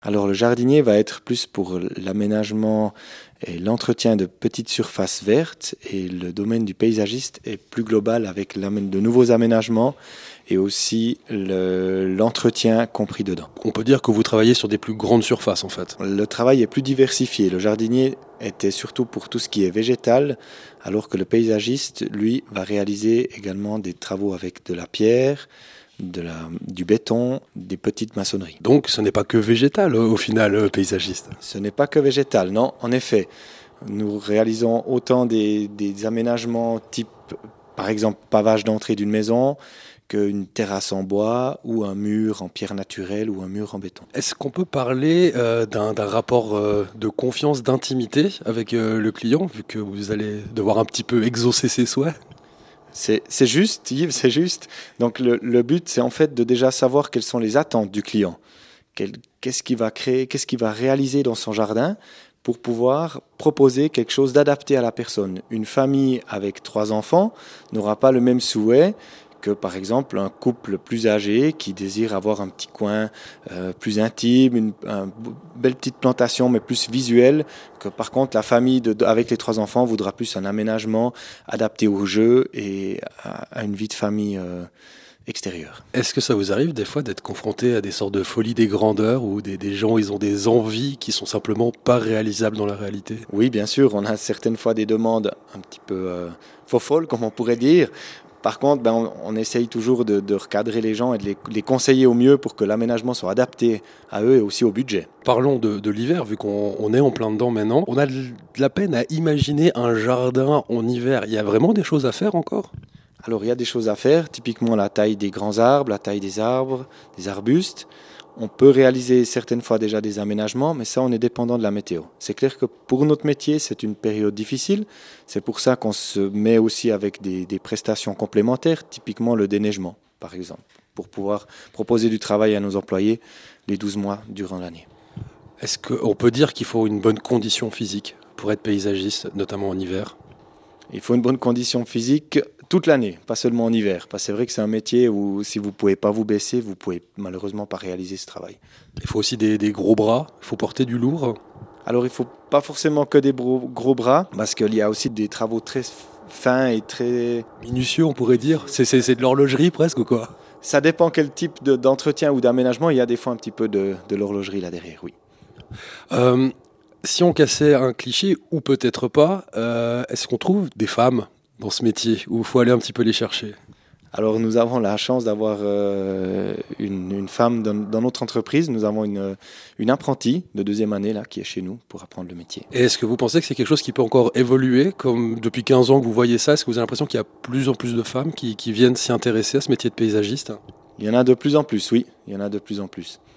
Alors le jardinier va être plus pour l'aménagement et l'entretien de petites surfaces vertes et le domaine du paysagiste est plus global avec de nouveaux aménagements et aussi l'entretien compris dedans. On peut dire que vous travaillez sur des plus grandes surfaces en fait. Le travail est plus diversifié. Le jardinier était surtout pour tout ce qui est végétal, alors que le paysagiste, lui, va réaliser également des travaux avec de la pierre, du béton, des petites maçonneries. Donc ce n'est pas que végétal au final, paysagiste. Ce n'est pas que végétal, non, en effet. Nous réalisons autant des aménagements type, par exemple, pavage d'entrée d'une maison, qu'une terrasse en bois ou un mur en pierre naturelle ou un mur en béton. Est-ce qu'on peut parler d'un rapport de confiance, d'intimité avec le client, vu que vous allez devoir un petit peu exaucer ses souhaits? C'est juste, Yves, c'est juste. Donc le but, c'est en fait de déjà savoir quelles sont les attentes du client. Qu'est-ce qu'il va créer, qu'est-ce qu'il va réaliser dans son jardin pour pouvoir proposer quelque chose d'adapté à la personne. Une famille avec 3 enfants n'aura pas le même souhait que par exemple un couple plus âgé qui désire avoir un petit coin plus intime, une belle petite plantation mais plus visuelle, que par contre la famille avec les 3 enfants voudra plus un aménagement adapté au jeu et à une vie de famille extérieure. Est-ce que ça vous arrive des fois d'être confronté à des sortes de folies des grandeurs où des gens ils ont des envies qui sont simplement pas réalisables dans la réalité? Oui, bien sûr, on a certaines fois des demandes un petit peu folles, comme on pourrait dire. Par contre, on essaye toujours de recadrer les gens et de les conseiller au mieux pour que l'aménagement soit adapté à eux et aussi au budget. Parlons de l'hiver, vu qu'on est en plein dedans maintenant. On a de la peine à imaginer un jardin en hiver. Il y a vraiment des choses à faire encore? Alors, il y a des choses à faire, typiquement la taille des grands arbres, la taille des arbres, des arbustes. On peut réaliser certaines fois déjà des aménagements, mais ça, on est dépendant de la météo. C'est clair que pour notre métier, c'est une période difficile. C'est pour ça qu'on se met aussi avec des prestations complémentaires, typiquement le déneigement, par exemple, pour pouvoir proposer du travail à nos employés les 12 mois durant l'année. Est-ce qu'on peut dire qu'il faut une bonne condition physique pour être paysagiste, notamment en hiver? Il faut une bonne condition physique toute l'année, pas seulement en hiver. Parce que c'est vrai que c'est un métier où si vous ne pouvez pas vous baisser, vous ne pouvez malheureusement pas réaliser ce travail. Il faut aussi des gros bras, il faut porter du lourd. Alors il ne faut pas forcément que des gros bras, parce qu'il y a aussi des travaux très fins et très... Minutieux, on pourrait dire. C'est de l'horlogerie presque ou quoi? Ça dépend quel type d'entretien ou d'aménagement. Il y a des fois un petit peu de l'horlogerie là derrière, oui. Si on cassait un cliché, ou peut-être pas, est-ce qu'on trouve des femmes dans ce métier où il faut aller un petit peu les chercher? Alors nous avons la chance d'avoir une femme dans notre entreprise. Nous avons une apprentie de 2e année là, qui est chez nous pour apprendre le métier. Et est-ce que vous pensez que c'est quelque chose qui peut encore évoluer? Comme depuis 15 ans que vous voyez ça, est-ce que vous avez l'impression qu'il y a plus en plus de femmes qui viennent s'y intéresser à ce métier de paysagiste? Il y en a de plus en plus, oui. Il y en a de plus en plus.